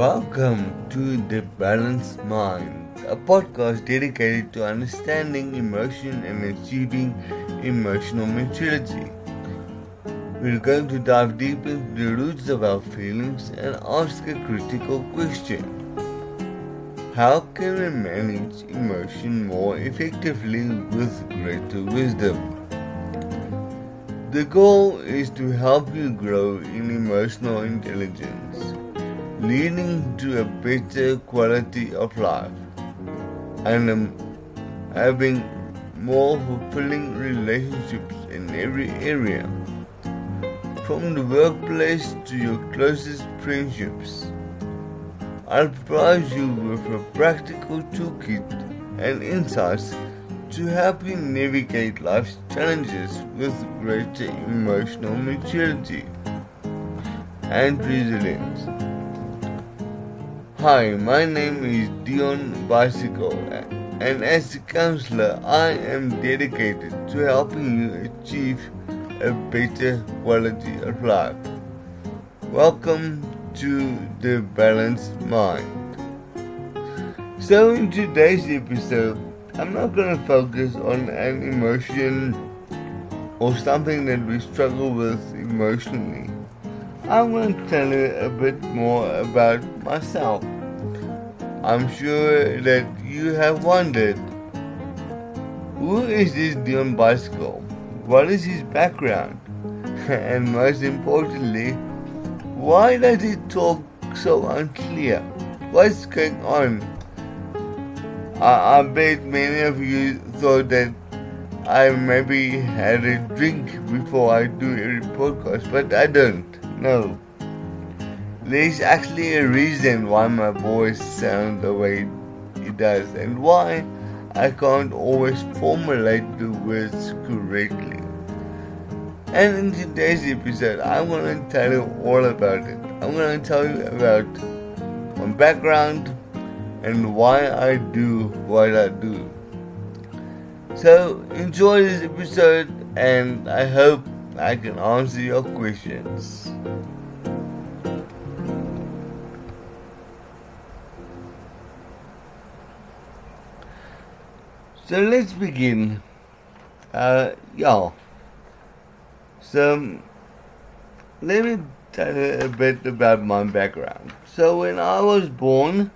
Welcome to The Balanced Mind, a podcast dedicated to understanding emotion and achieving emotional maturity. We're going to dive deep into the roots of our feelings and ask a critical question. How can we manage emotion more effectively with greater wisdom? The goal is to help you grow in emotional intelligence, leading to a better quality of life and having more fulfilling relationships in every area, from the workplace to your closest friendships. I'll provide you with a practical toolkit and insights to help you navigate life's challenges with greater emotional maturity and resilience. Hi, my name is Dion Bicycle, and as a counselor, I am dedicated to helping you achieve a better quality of life. Welcome to The Balanced Mind. So in today's episode, I'm not going to focus on an emotion or something that we struggle with emotionally. I'm going to tell you a bit more about myself. I'm sure that you have wondered, who is this Dion Bicycle? What is his background? And most importantly, why does he talk so unclear? What's going on? I bet many of you thought that I maybe had a drink before I do a podcast, but I don't. No. There's actually a reason why my voice sounds the way it does and why I can't always formulate the words correctly. And in today's episode, I'm going to tell you all about it. I'm going to tell you about my background and why I do what I do. So enjoy this episode, and I hope I can answer your questions. So let's begin. So let me tell you a bit about my background. So when I was born,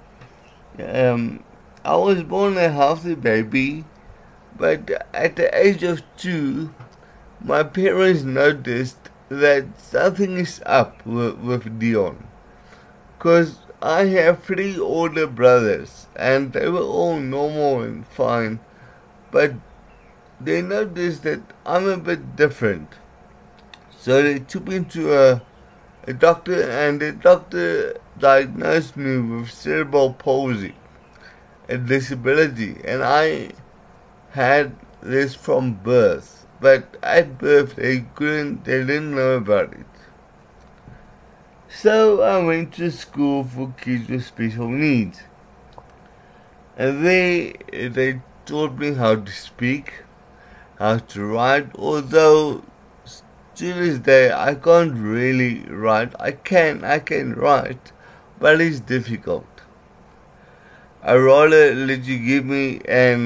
a healthy baby, but at the age of 2, my parents noticed that something is up with Dion. Because I have 3 older brothers, and they were all normal and fine, but they noticed that I'm a bit different. So they took me to a doctor, and the doctor diagnosed me with cerebral palsy, a disability, and I had this from birth. But at birth they didn't know about it. So I went to school for kids with special needs, and they taught me how to speak, how to write, although to this day I can't really write. I can write, but it's difficult. I'd rather let you give me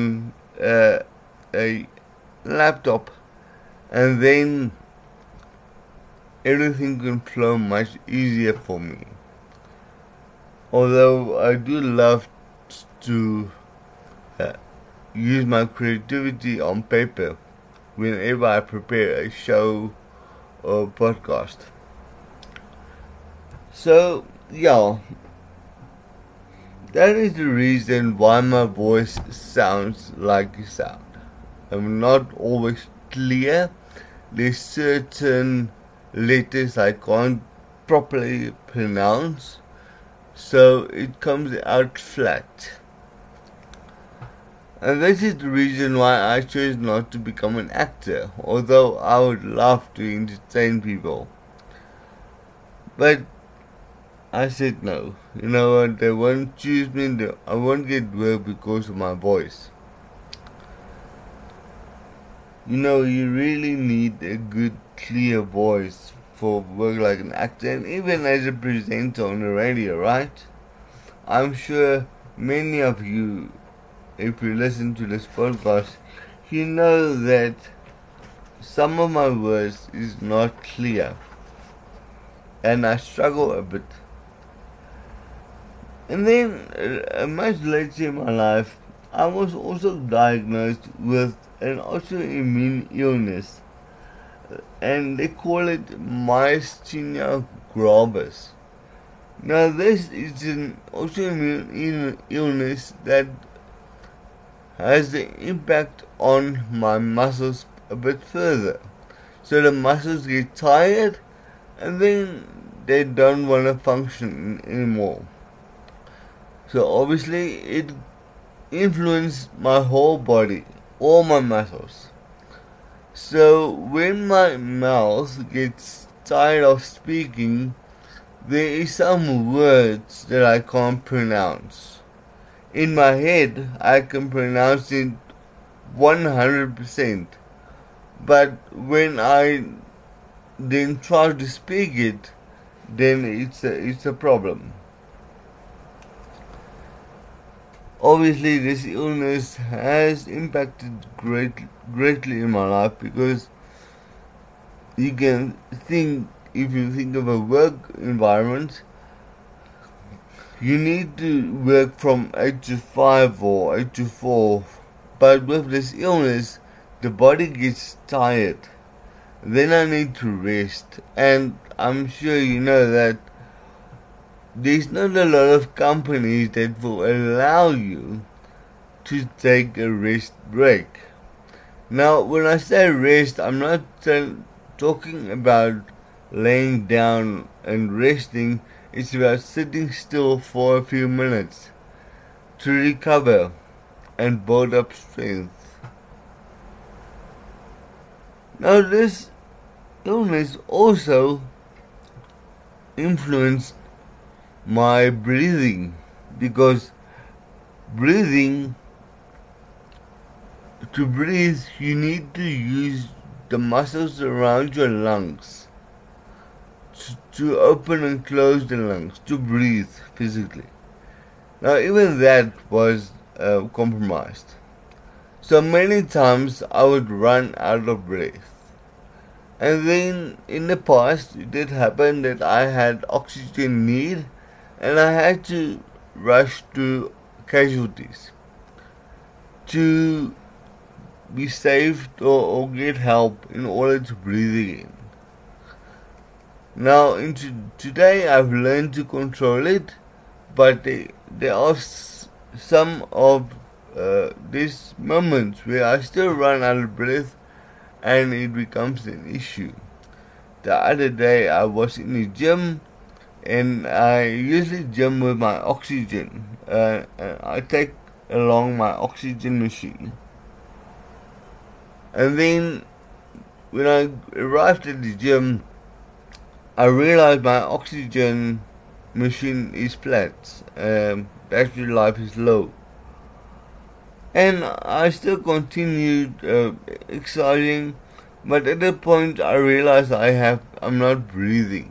a laptop, and then everything can flow much easier for me. Although I do love to use my creativity on paper whenever I prepare a show or podcast. So that is the reason why my voice sounds like it sounds. I'm not always clear. There's certain letters I can't properly pronounce, so it comes out flat. And this is the reason why I chose not to become an actor, although I would love to entertain people. But I said no. You know what? They won't choose me. I won't get work because of my voice. You know, you really need a good, clear voice for work like an actor and even as a presenter on the radio, right? I'm sure many of you, if you listen to this podcast, you know that some of my words is not clear and I struggle a bit. And then, much later in my life, I was also diagnosed with an autoimmune illness, and they call it myasthenia gravis. Now, this is an autoimmune illness that has the impact on my muscles a bit further. So the muscles get tired, and then they don't want to function anymore. So obviously it influenced my whole body, all my muscles. So when my mouth gets tired of speaking, there is some words that I can't pronounce. In my head, I can pronounce it 100%. But when I then try to speak it, then it's a problem. Obviously, this illness has impacted greatly in my life, because you can think, if you think of a work environment, you need to work from 8 to 5 or 8 to 4, but with this illness, the body gets tired. Then I need to rest, and I'm sure you know that there's not a lot of companies that will allow you to take a rest break. Now, when I say rest, I'm not talking about laying down and resting. It's about sitting still for a few minutes to recover and build up strength. Now, this illness also influenced my breathing, because to breathe, you need to use the muscles around your lungs to open and close the lungs, to breathe physically. Now, even that was compromised. So many times I would run out of breath. And then in the past, it did happen that I had oxygen need, and I had to rush to casualties to be saved or get help in order to breathe again. Now, today I've learned to control it, but there are some of these moments where I still run out of breath and it becomes an issue. The other day I was in the gym, and I usually gym with my oxygen. I take along my oxygen machine. And then when I arrived at the gym, I realized my oxygen machine is flat. Battery life is low. And I still continued exercising, but at that point I realized I'm not breathing.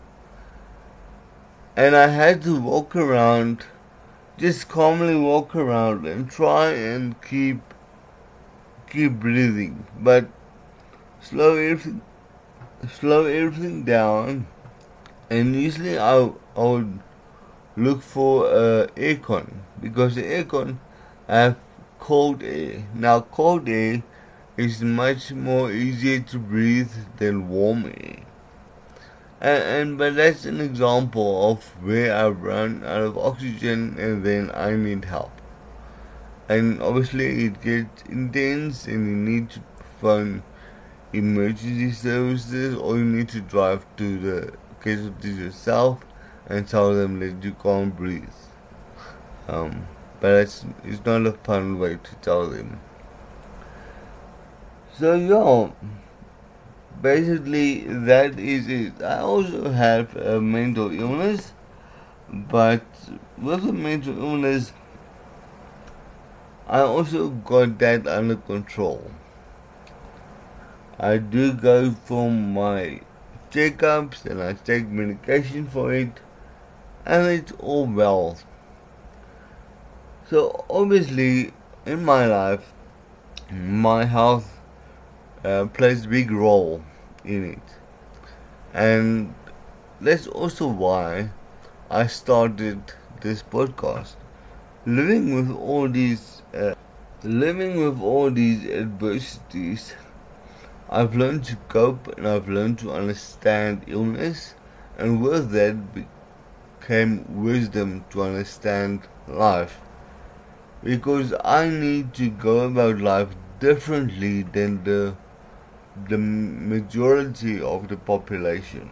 And I had to walk around, just calmly walk around and try and keep breathing, but slow everything down. And usually I would look for aircon, because the aircon have cold air. Now, cold air is much more easier to breathe than warm air. But that's an example of where I run out of oxygen and then I need help. And obviously it gets intense, and you need to phone emergency services, or you need to drive to the casualties yourself and tell them that you can't breathe. But it's not a fun way to tell them. So yeah, basically that is it. I also have a mental illness, but with the mental illness, I also got that under control. I do go for my checkups and I take medication for it, and it's all well. So obviously, in my life, my health plays a big role in it, and that's also why I started this podcast. Living with all these, living with all these adversities, I've learned to cope and I've learned to understand illness, and with that came wisdom to understand life. Because I need to go about life differently than the majority of the population.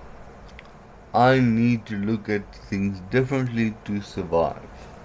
I need to look at things differently to survive.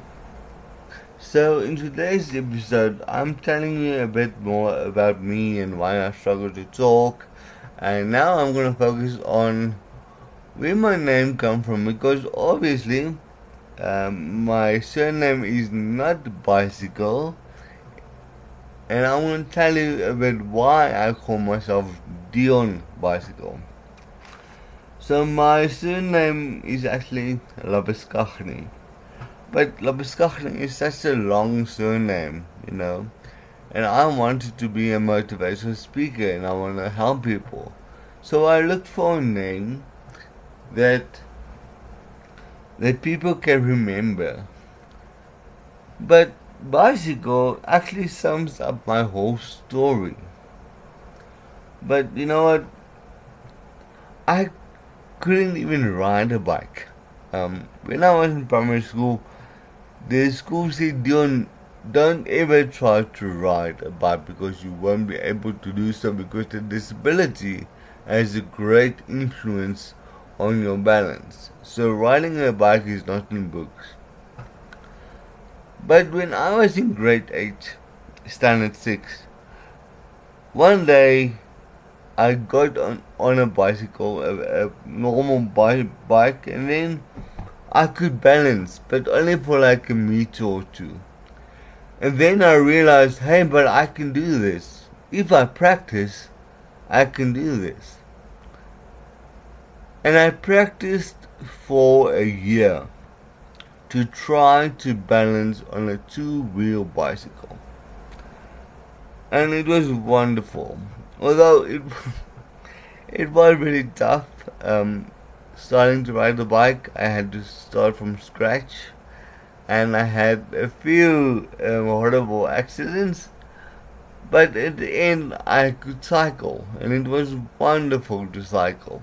So in today's episode, I'm telling you a bit more about me and why I struggle to talk. And now I'm going to focus on where my name comes from, because obviously my surname is not Bicycle, and I want to tell you a bit why I call myself Dion Bicycle. So my surname is actually Labuskaghni, but Labuskaghni is such a long surname, and I wanted to be a motivational speaker and I want to help people. So I looked for a name that people can remember. But Bicycle actually sums up my whole story. But you know what? I couldn't even ride a bike. When I was in primary school, the school said, don't ever try to ride a bike because you won't be able to do so, because the disability has a great influence on your balance. So riding a bike is not in books. But when I was in grade 8, standard 6, one day I got on a bicycle, a normal bike, and then I could balance, but only for like a meter or two. And then I realized, hey, but I can do this. If I practice, I can do this. And I practiced for a year to try to balance on a two-wheel bicycle. And it was wonderful. Although it was really tough. Starting to ride the bike, I had to start from scratch. And I had a few horrible accidents. But at the end, I could cycle. And it was wonderful to cycle.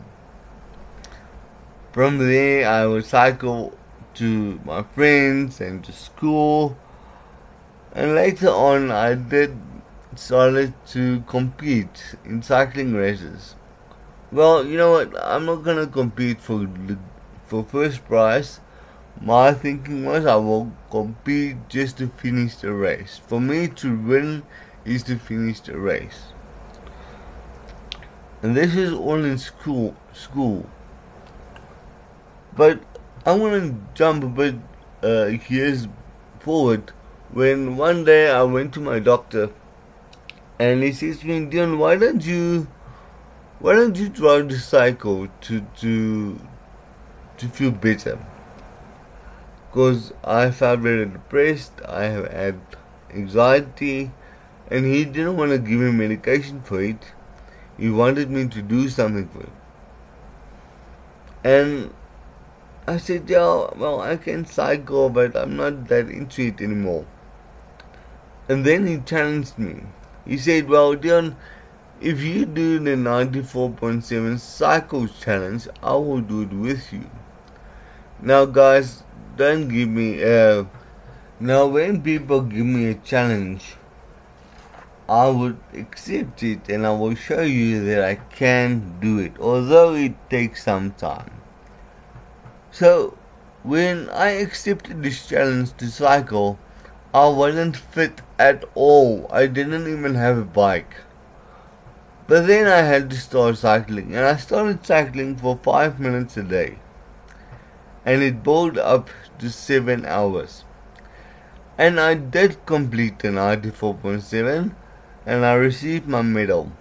From there, I would cycle to my friends and to school, and later on I started to compete in cycling races. Well, you know what, I'm not gonna compete for first prize. My thinking was I will compete just to finish the race. For me to win is to finish the race. And this is all in school. But I want to jump a bit years forward, when one day I went to my doctor and he says to me, Dion, why don't you try to cycle to feel better? Because I felt very depressed, I have had anxiety, and he didn't want to give me medication for it. He wanted me to do something for it. And I said, yeah, well, I can cycle, but I'm not that into it anymore. And then he challenged me. He said, well, Dion, if you do the 94.7 cycle challenge, I will do it with you. Now, guys, don't give me now when people give me a challenge, I would accept it and I will show you that I can do it, although it takes some time. So, when I accepted this challenge to cycle, I wasn't fit at all. I didn't even have a bike. But then I had to start cycling, and I started cycling for 5 minutes a day. And it built up to 7 hours. And I did complete the 94.7, and I received my medal.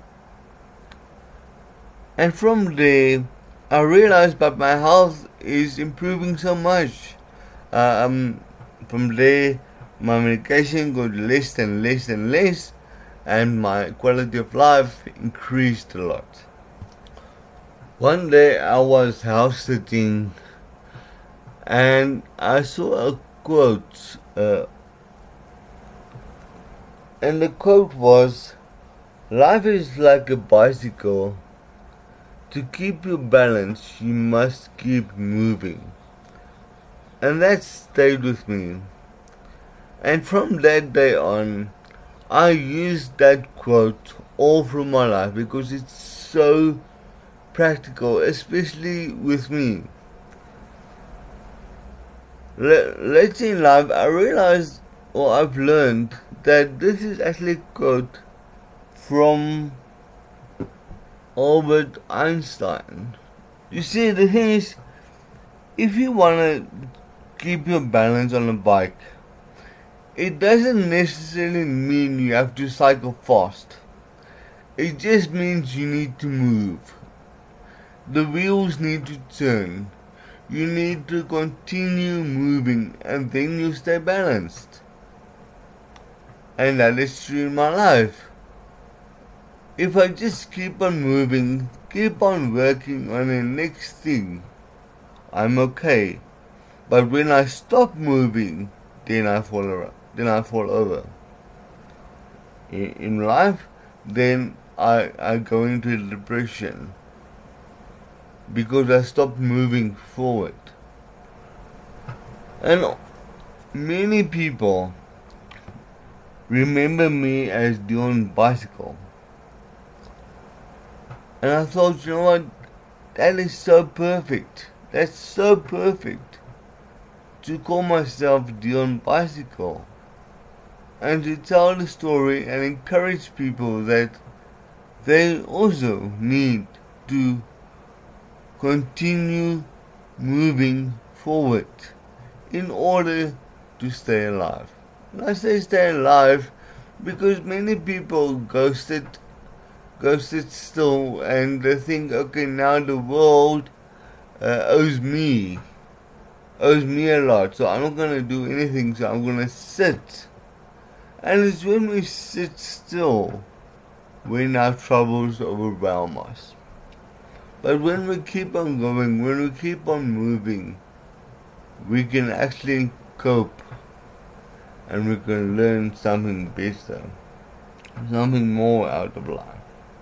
And from there, I realized that my health is improving so much. From there, my medication got less and less and less, and my quality of life increased a lot. One day I was house sitting and I saw a quote, and the quote was, "Life is like a bicycle. To keep your balance, you must keep moving." And that stayed with me. And from that day on, I used that quote all through my life because it's so practical, especially with me. Later in life, I realized, or I've learned, that this is actually a quote from Albert Einstein. You see, the thing is, if you want to keep your balance on a bike, it doesn't necessarily mean you have to cycle fast. It just means you need to move. The wheels need to turn. You need to continue moving, and then you stay balanced. And that is true in my life. If I just keep on moving, keep on working on the next thing, I'm okay. But when I stop moving, then I fall over. In life, then I go into depression because I stopped moving forward. And many people remember me as Dion Bicycle. And I thought, you know what, that is so perfect. That's so perfect to call myself Dion Bicycle and to tell the story and encourage people that they also need to continue moving forward in order to stay alive. And I say stay alive because many people go sit still and they think, okay, now the world owes me a lot, so I'm not gonna do anything, so I'm gonna sit. And it's when we sit still when our troubles overwhelm us. But when we keep on going, when we keep on moving, we can actually cope and we can learn something better, something more out of life.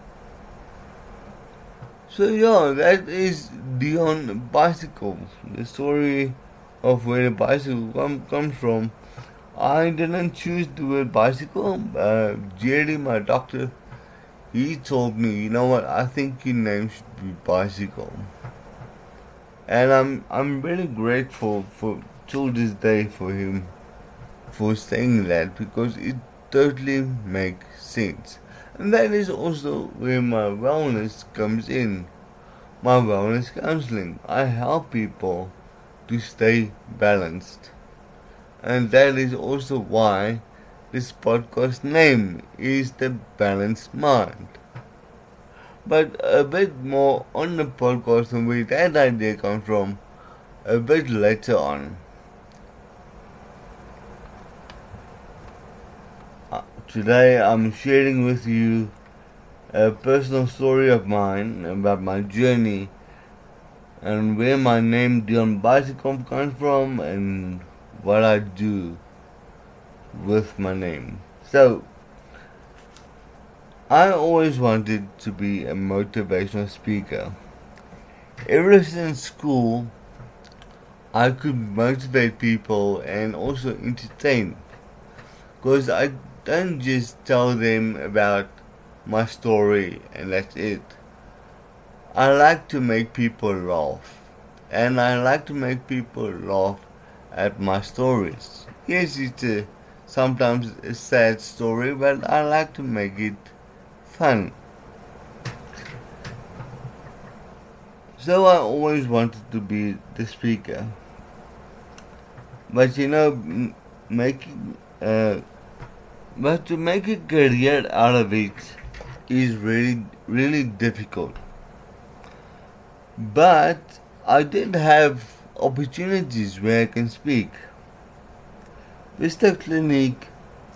So yeah, that is Dion Bicycle, the story of where the bicycle comes from. I didn't choose the word bicycle. Jerry, my doctor, he told me, you know what, I think your name should be Bicycle. And I'm really grateful for till this day for him for saying that, because it totally makes sense. And that is also where my wellness comes in. My wellness counseling. I help people to stay balanced. And that is also why this podcast name is The Balanced Mind. But a bit more on the podcast and where that idea comes from a bit later on. Today I'm sharing with you a personal story of mine about my journey and where my name Dion Bicycle comes from and what I do with my name. So, I always wanted to be a motivational speaker. Ever since school, I could motivate people and also entertain, because I don't just tell them about my story and that's it. I like to make people laugh, and I like to make people laugh at my stories. Yes, it's sometimes a sad story, but I like to make it fun. So I always wanted to be the speaker, but but to make a career out of it is really, really difficult. But I did have opportunities where I can speak. Vista Clinic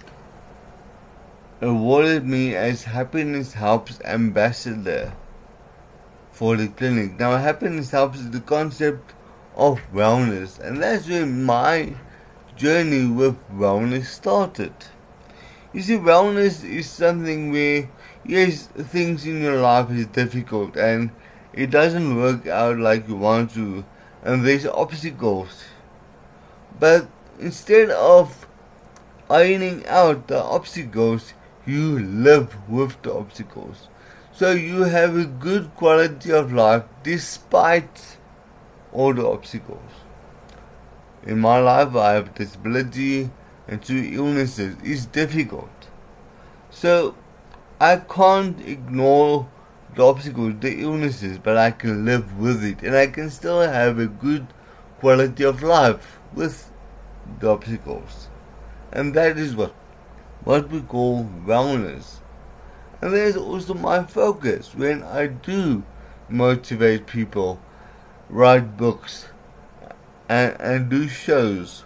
awarded me as Happiness Helps Ambassador for the clinic. Now, Happiness Helps is the concept of wellness, and that's where my journey with wellness started. You see, wellness is something where, yes, things in your life is difficult and it doesn't work out like you want to, and there's obstacles. But instead of ironing out the obstacles, you live with the obstacles. So you have a good quality of life despite all the obstacles. In my life, I have disability and 2 illnesses. It's difficult. So I can't ignore the obstacles, the illnesses, but I can live with it, and I can still have a good quality of life with the obstacles. And that is what we call wellness. And there's also my focus when I do motivate people, write books, and do shows.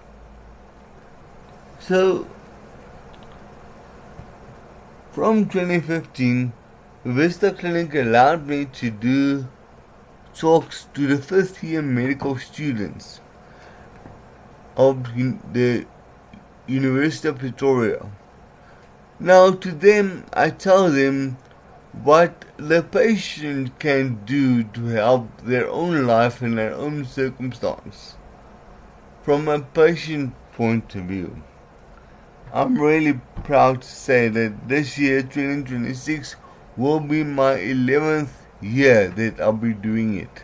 So, from 2015, Vista Clinic allowed me to do talks to the first year medical students of the University of Pretoria. Now, to them, I tell them what the patient can do to help their own life and their own circumstance from a patient point of view. I'm really proud to say that this year, 2026, will be my 11th year that I'll be doing it.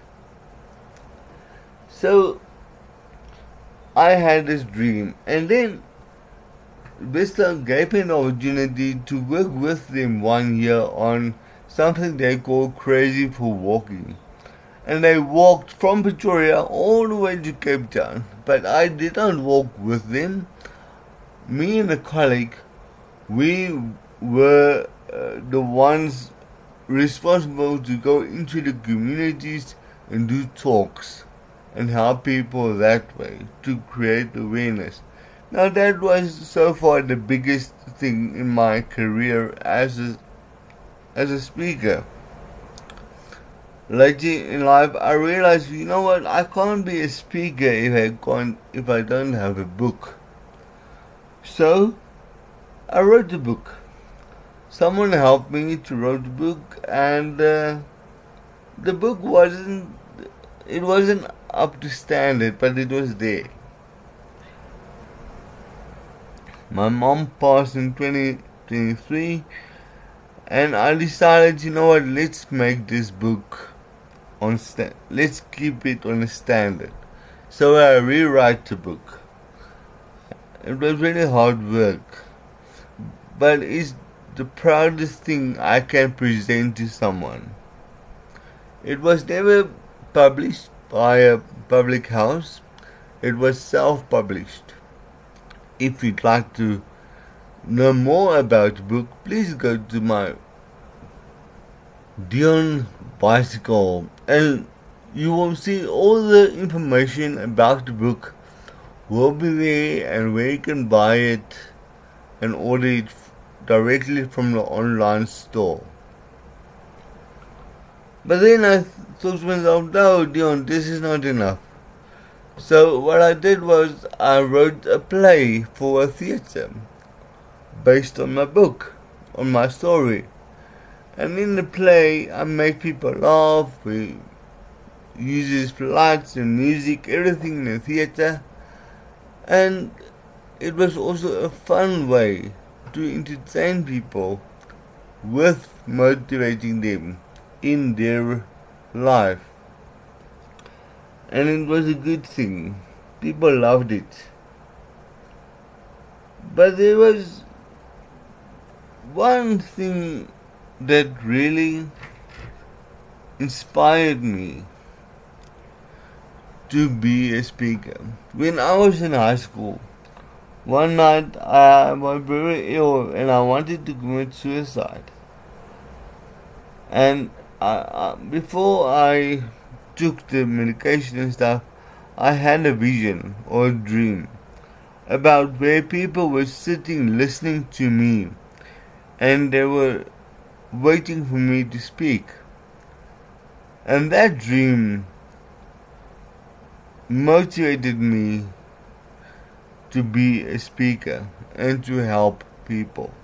So, I had this dream, and then Vista gave me an opportunity to work with them 1 year on something they call Crazy for Walking. And they walked from Pretoria all the way to Cape Town. But I did not walk with them. Me and a colleague, we were the ones responsible to go into the communities and do talks and help people that way to create awareness. Now, that was so far the biggest thing in my career as a speaker. Later in life, I realized, you know what, I can't be a speaker if I don't have a book. So, I wrote the book. Someone helped me to write the book, and the book wasn't up to standard, but it was there. My mom passed in 2023, and I decided, you know what, let's make this book let's keep it on a standard. So I rewrite the book. It was really hard work, but it's the proudest thing I can present to someone. It was never published by a public house. It was self-published. If you'd like to know more about the book, please go to my Dion Bicycle, and you will see all the information about the book will be there, and where you can buy it and order it directly from the online store. But then I thought to myself, no, Dion, this is not enough. So what I did was I wrote a play for a theatre based on my book, on my story. And in the play, I make people laugh. We use lights and music, everything in the theatre. And it was also a fun way to entertain people with motivating them in their life. And it was a good thing. People loved it. But there was one thing that really inspired me to be a speaker. When I was in high school, one night I was very ill and I wanted to commit suicide. And before I took the medication and stuff, I had a vision or a dream about where people were sitting listening to me and they were waiting for me to speak. And that dream motivated me to be a speaker and to help people.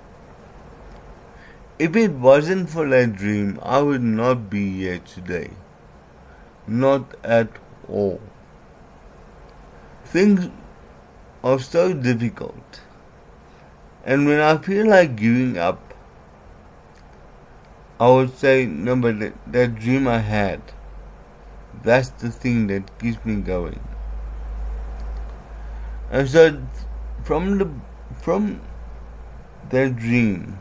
If it wasn't for that dream, I would not be here today. Not at all. Things are so difficult. And when I feel like giving up, I would say, no, but that dream I had, that's the thing that keeps me going. And so from that dream,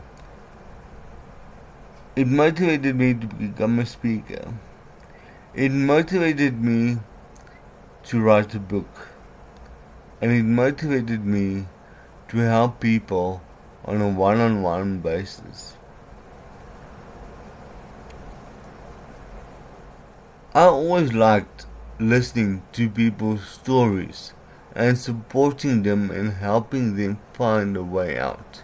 it motivated me to become a speaker. It motivated me to write a book. And it motivated me to help people on a one-on-one basis. I always liked listening to people's stories and supporting them and helping them find a way out.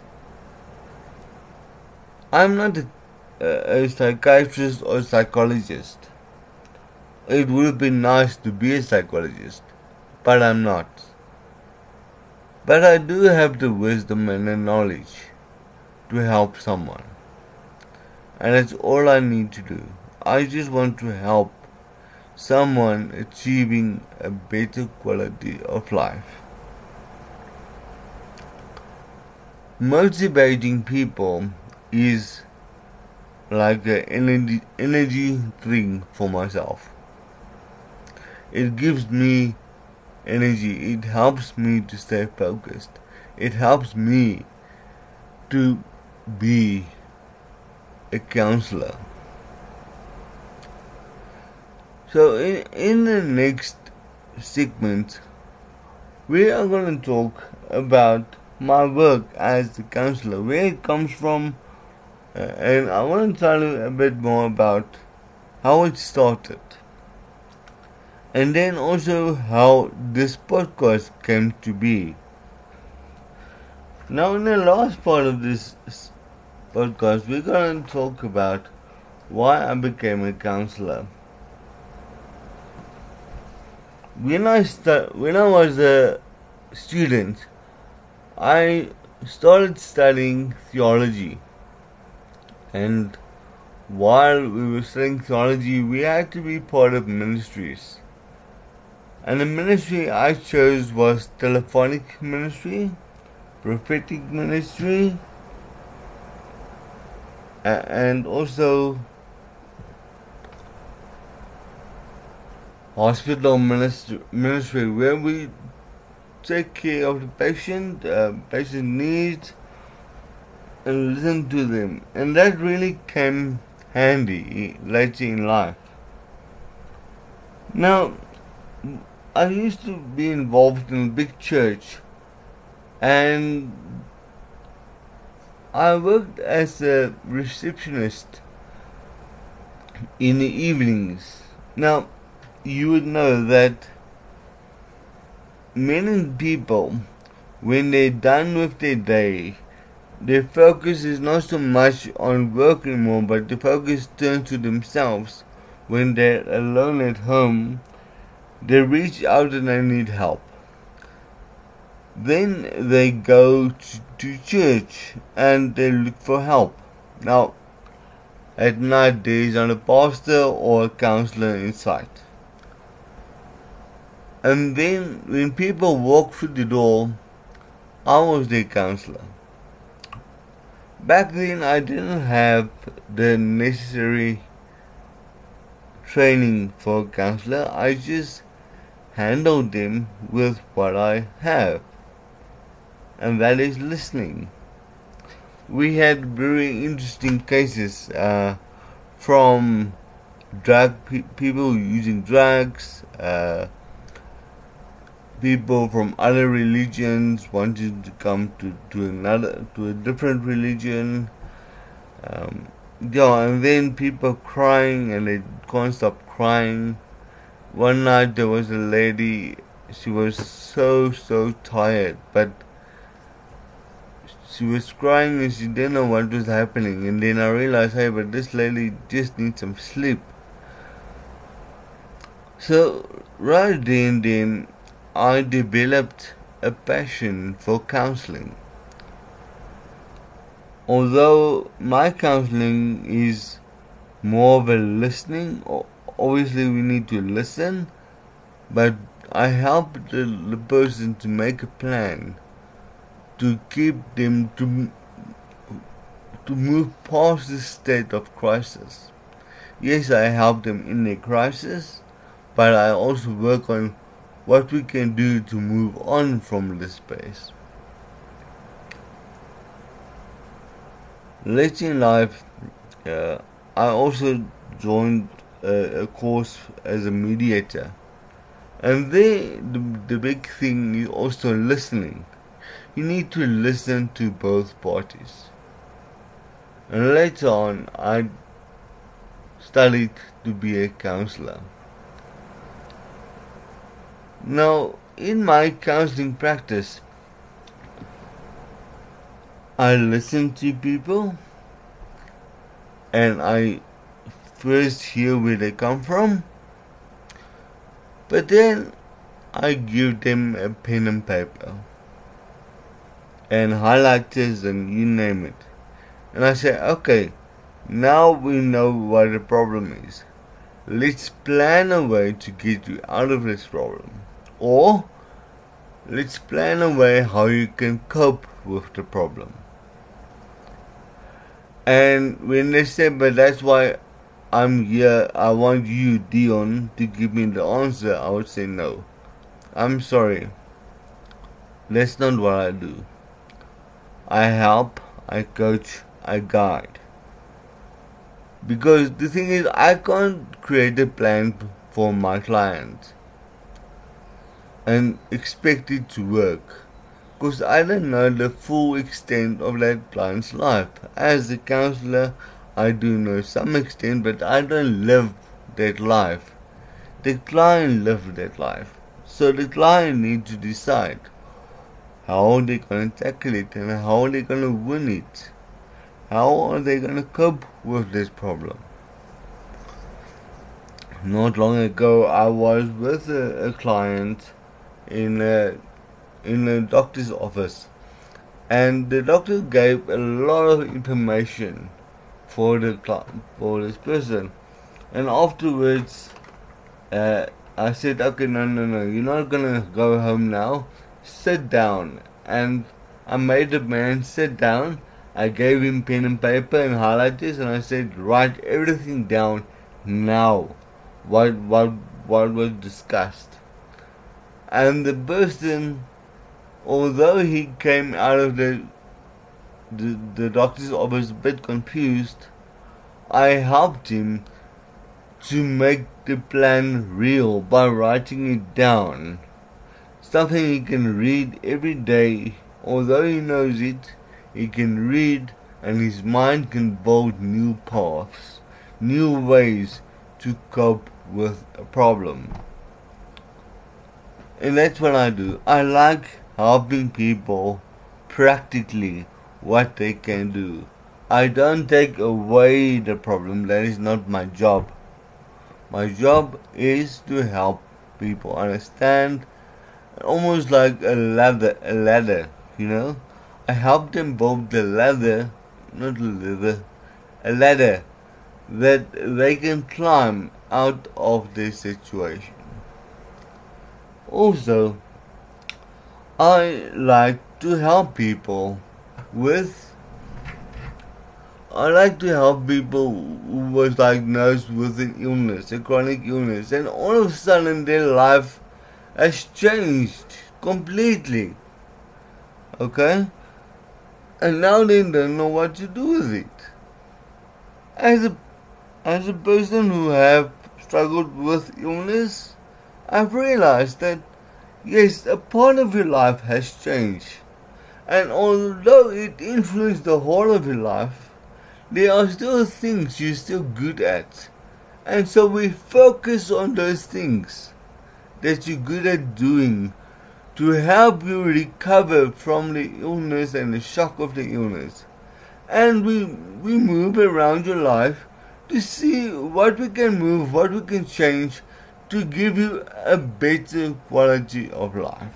I'm not a psychiatrist or psychologist. It would have been nice to be a psychologist, but I'm not. But I do have the wisdom and the knowledge to help someone. And that's all I need to do. I just want to help someone achieving a better quality of life. Motivating people is like an energy thing for myself. It gives me energy. It helps me to stay focused. It helps me to be a counselor. So in the next segment, we are going to talk about my work as a counselor, where it comes from, and I want to tell you a bit more about how it started. And then also how this podcast came to be. Now in the last part of this podcast, we're going to talk about why I became a counselor. When I was a student, I started studying theology. And while we were studying theology, we had to be part of ministries. And the ministry I chose was telephonic ministry, prophetic ministry, and also hospital ministry, where we take care of the patient needs, and listen to them. And that really came handy later in life. Now, I used to be involved in a big church, and I worked as a receptionist in the evenings. Now, you would know that many people, when they're done with their day, their focus is not so much on work anymore, but the focus turns to themselves. When they're alone at home, they reach out and they need help. Then they go to church and they look for help. Now, at night there is not a pastor or a counselor in sight. And then when people walk through the door, I was their counselor. Back then I didn't have the necessary training for a counselor. I just handled them with what I have, and that is listening. We had very interesting cases from people using drugs, people from other religions wanting to come to a different religion, and then people crying and they can't stop crying. One night there was a lady she was so tired, but she was crying and she didn't know what was happening. And then I realized, hey, but this lady just needs some sleep. So right then I developed a passion for counseling. Although my counseling is more of a listening, obviously we need to listen, but I help the person to make a plan to keep them to move past the state of crisis. Yes, I help them in their crisis, but I also work on what we can do to move on from this space. Later in life, I also joined a course as a mediator. And there, the big thing is also listening. You need to listen to both parties. And later on, I studied to be a counselor. Now, in my counseling practice, I listen to people and I first hear where they come from, but then I give them a pen and paper and highlighters and you name it. And I say, okay, now we know what the problem is. Let's plan a way to get you out of this problem. Or let's plan a way how you can cope with the problem. And when they say, but that's why I'm here, I want you, Dion, to give me the answer, I would say no. I'm sorry. That's not what I do. I help, I coach, I guide. Because the thing is, I can't create a plan for my client and expect it to work, because I don't know the full extent of that client's life. As a counselor, I do know some extent, but I don't live that life. The client lives that life. So the client needs to decide how they're going to tackle it and how they're going to win it. How are they going to cope with this problem? Not long ago, I was with a client in a doctor's office, and the doctor gave a lot of information for this person. And afterwards, I said, okay, no, you're not gonna go home now. Sit down. And I made the man sit down. I gave him pen and paper and highlighters, and I said, write everything down now. What was discussed. And the person, although he came out of the doctor's office a bit confused, I helped him to make the plan real by writing it down. Something he can read every day. Although he knows it, he can read, and his mind can build new paths, new ways to cope with a problem. And that's what I do. I like helping people practically what they can do. I don't take away the problem. That is not my job. My job is to help people understand, almost like a ladder, you know. I help them build the ladder, not leather, a ladder that they can climb out of this situation. Also, I like to help people who was diagnosed with an illness, a chronic illness, and all of a sudden their life has changed completely. Okay? And now they don't know what to do with it. As a person who have struggled with illness, I've realized that yes, a part of your life has changed. And although it influenced the whole of your life, there are still things you're still good at. And so we focus on those things. that you're good at doing to help you recover from the illness and the shock of the illness. And we move around your life to see what we can move, what we can change to give you a better quality of life.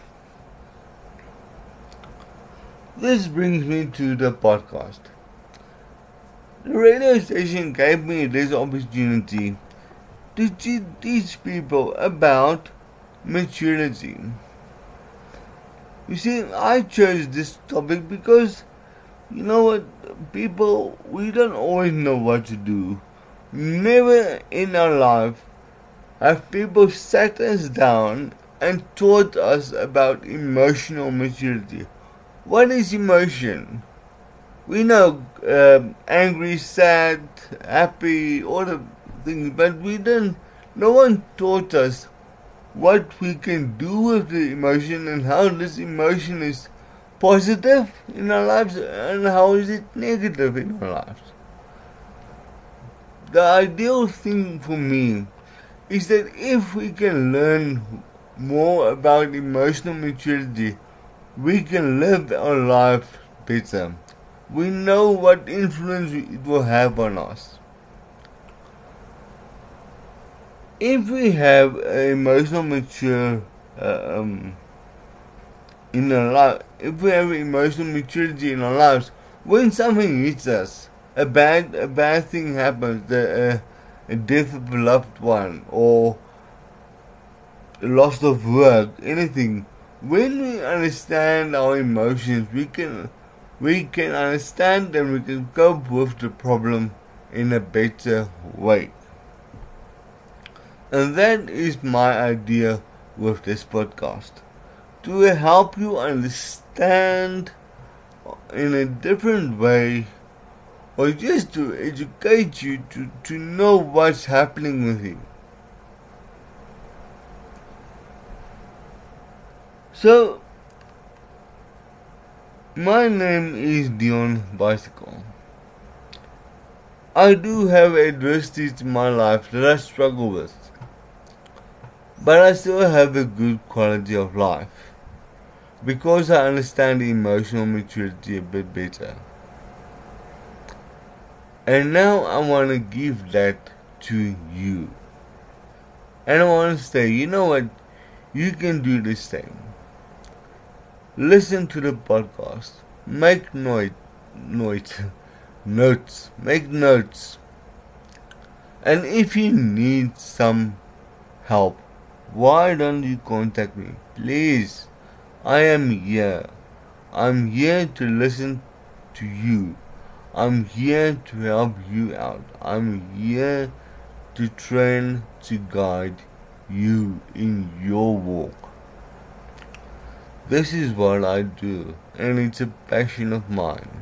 This brings me to the podcast. The radio station gave me this opportunity to teach people about maturity. You see, I chose this topic because, you know what, people, we don't always know what to do. Never in our life have people sat us down and taught us about emotional maturity. What is emotion? We know angry, sad, happy, all the things, but no one taught us what we can do with the emotion and how this emotion is positive in our lives and how is it negative in our lives. The ideal thing for me is that if we can learn more about emotional maturity, we can live our life better. We know what influence it will have on us. If we have emotional mature in our life, if we have emotional maturity in our lives, when something hits us, a bad thing happens, a death of a loved one or loss of work, anything. When we understand our emotions, we can understand and we can cope with the problem in a better way. And that is my idea with this podcast. To help you understand in a different way, or just to educate you to know what's happening with you. So, my name is Dion Bicycle. I do have adversities in my life that I struggle with, but I still have a good quality of life because I understand emotional maturity a bit better. And now I want to give that to you. And I want to say, you know what? You can do the same. Listen to the podcast. Make notes. Make notes. And if you need some help, why don't you contact me? Please. I am here. I'm here to listen to you. I'm here to help you out. I'm here to train, to guide you in your walk. This is what I do, and it's a passion of mine.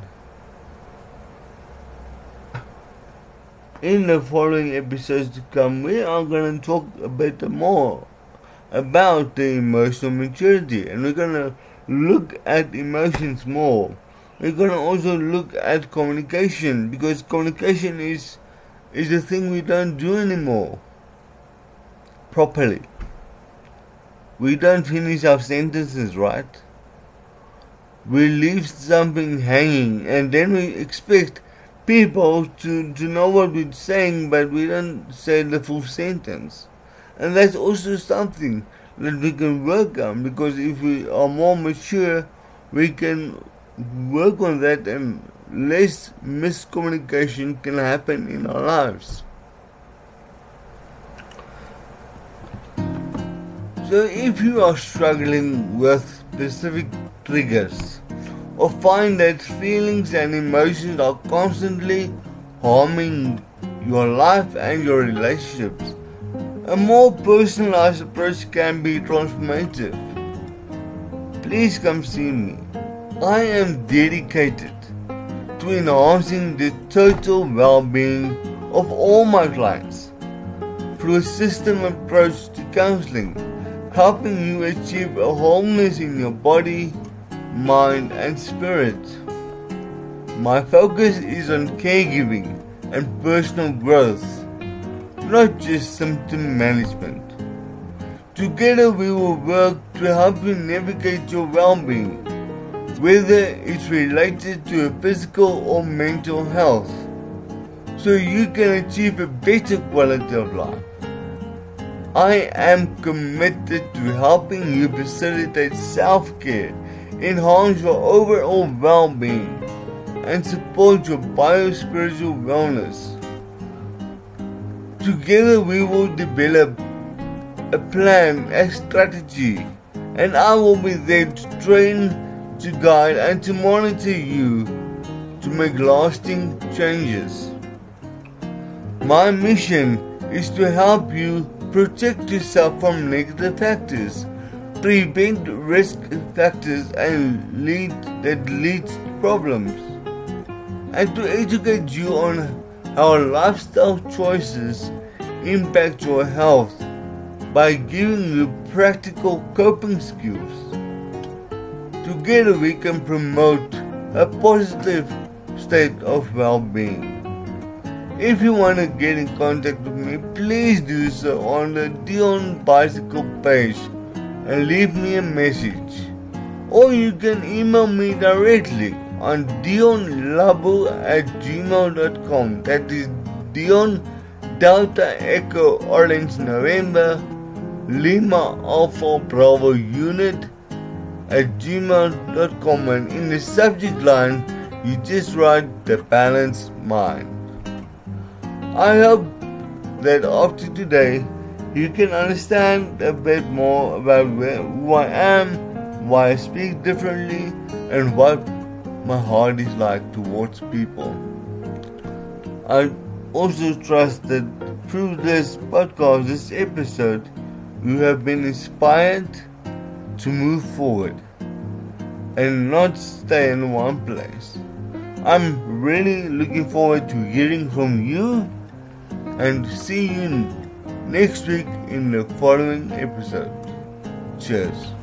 In the following episodes to come, we are going to talk a bit more about the emotional maturity, and we're going to look at emotions more. We're going to also look at communication, because communication is the thing we don't do anymore properly. We don't finish our sentences right. We leave something hanging and then we expect people to know what we're saying, but we don't say the full sentence. And that's also something that we can work on, because if we are more mature, we can work on that and less miscommunication can happen in our lives. So if you are struggling with specific triggers, or find that feelings and emotions are constantly harming your life and your relationships, a more personalized approach can be transformative. Please come see me. I am dedicated to enhancing the total well-being of all my clients through a system approach to counseling, helping you achieve a wholeness in your body, mind and spirit. My focus is on caregiving and personal growth, not just symptom management. Together we will work to help you navigate your well-being, whether it's related to your physical or mental health, so you can achieve a better quality of life. I am committed to helping you facilitate self-care, enhance your overall well-being, and support your bio-spiritual wellness. Together we will develop a plan, a strategy, and I will be there to train, to guide, and to monitor you to make lasting changes. My mission is to help you protect yourself from negative factors, prevent risk factors that lead to problems, and to educate you on how lifestyle choices impact your health by giving you practical coping skills. Together we can promote a positive state of well-being. If you want to get in contact with me, please do so on the Dion Bicycle page and leave me a message. Or you can email me directly on dionlabo@gmail.com. That is Dion Delta Echo Orange November Lima Alpha Bravo Unit @gmail.com, and in the subject line you just write The Balanced Mind. I hope that after today you can understand a bit more about who I am, why I speak differently, and what my heart is like towards people. I also trust that through this podcast, this episode, you have been inspired to move forward and not stay in one place. I'm really looking forward to hearing from you and see you next week in the following episode. Cheers.